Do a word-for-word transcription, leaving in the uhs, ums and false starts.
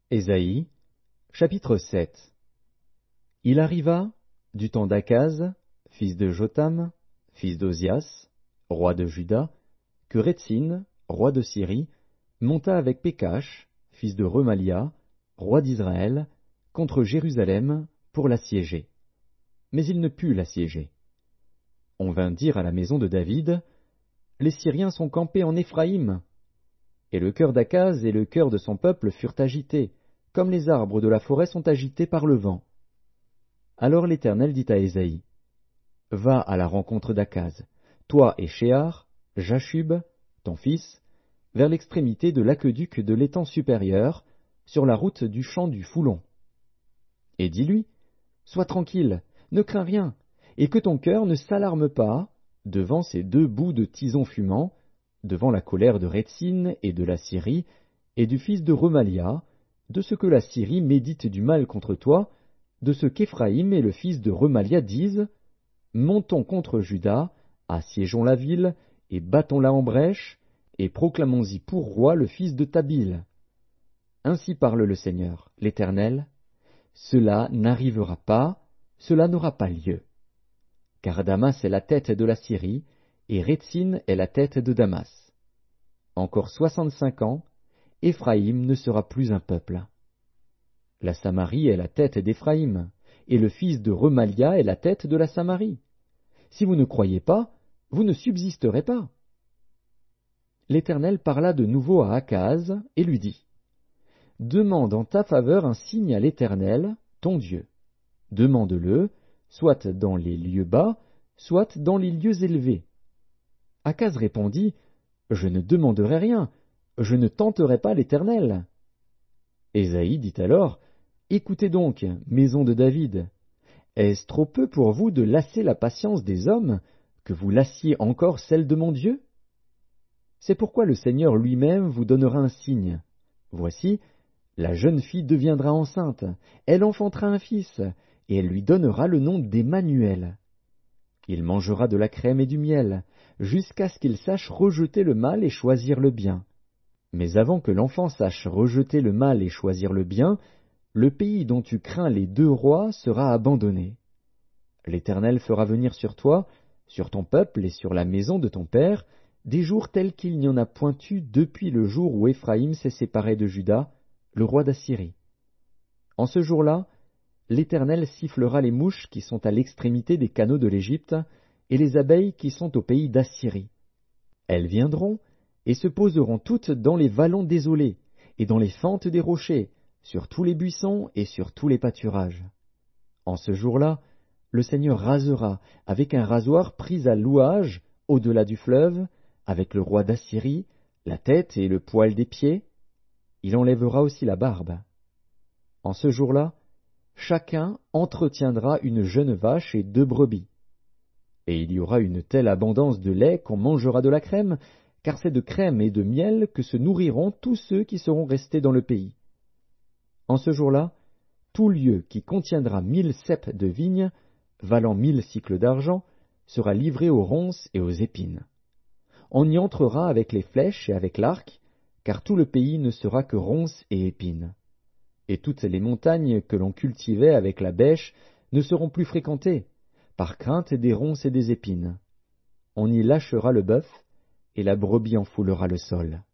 Ésaïe, chapitre sept. Il arriva, du temps d'Akaz, fils de Jotham, fils d'Ozias, roi de Juda, que Rétsine, roi de Syrie, monta avec Pécache, fils de Remalia, roi d'Israël, contre Jérusalem pour l'assiéger. Mais il ne put l'assiéger. On vint dire à la maison de David, « Les Syriens sont campés en Éphraïm. » Et le cœur d'Akaz et le cœur de son peuple furent agités, comme les arbres de la forêt sont agités par le vent. Alors l'Éternel dit à Ésaïe, « Va à la rencontre d'Akaz, toi et Shéar, Jashub, ton fils, vers l'extrémité de l'aqueduc de l'étang supérieur, sur la route du champ du Foulon. Et dis-lui, sois tranquille, ne crains rien, et que ton cœur ne s'alarme pas devant ces deux bouts de tison fumant, devant la colère de Rétsine et de la Syrie, et du fils de Remalia, de ce que la Syrie médite du mal contre toi, de ce qu'Éphraïm et le fils de Remalia disent, montons contre Juda, assiégeons la ville, et battons-la en brèche, et proclamons-y pour roi le fils de Tabil. Ainsi parle le Seigneur, l'Éternel, cela n'arrivera pas, cela n'aura pas lieu. Car Damas est la tête de la Syrie, et Rétsine est la tête de Damas. Encore soixante-cinq ans, Éphraïm ne sera plus un peuple. La Samarie est la tête d'Éphraïm, et le fils de Remalia est la tête de la Samarie. Si vous ne croyez pas, vous ne subsisterez pas. L'Éternel parla de nouveau à Akaz et lui dit, « Demande en ta faveur un signe à l'Éternel, ton Dieu. Demande-le, soit dans les lieux bas, soit dans les lieux élevés. » Akaz répondit, « Je ne demanderai rien, je ne tenterai pas l'Éternel. » Ésaïe dit alors, « Écoutez donc, maison de David, est-ce trop peu pour vous de lasser la patience des hommes, que vous lassiez encore celle de mon Dieu? C'est pourquoi le Seigneur lui-même vous donnera un signe. Voici, la jeune fille deviendra enceinte, elle enfantera un fils, et elle lui donnera le nom d'Emmanuel. Il mangera de la crème et du miel, jusqu'à ce qu'il sache rejeter le mal et choisir le bien. Mais avant que l'enfant sache rejeter le mal et choisir le bien, le pays dont tu crains les deux rois sera abandonné. L'Éternel fera venir sur toi, sur ton peuple et sur la maison de ton père, des jours tels qu'il n'y en a point eu depuis le jour où Éphraïm s'est séparé de Juda, le roi d'Assyrie. En ce jour-là, l'Éternel sifflera les mouches qui sont à l'extrémité des canaux de l'Égypte, et les abeilles qui sont au pays d'Assyrie. Elles viendront et se poseront toutes dans les vallons désolés, et dans les fentes des rochers, sur tous les buissons et sur tous les pâturages. En ce jour-là, le Seigneur rasera avec un rasoir pris à louage au-delà du fleuve, avec le roi d'Assyrie, la tête et le poil des pieds. Il enlèvera aussi la barbe. En ce jour-là, chacun entretiendra une jeune vache et deux brebis. Et il y aura une telle abondance de lait qu'on mangera de la crème, car c'est de crème et de miel que se nourriront tous ceux qui seront restés dans le pays. En ce jour-là, tout lieu qui contiendra mille ceps de vigne, valant mille cycles d'argent, sera livré aux ronces et aux épines. On y entrera avec les flèches et avec l'arc, car tout le pays ne sera que ronces et épines. Et toutes les montagnes que l'on cultivait avec la bêche ne seront plus fréquentées, par crainte des ronces et des épines. On y lâchera le bœuf, et la brebis en foulera le sol.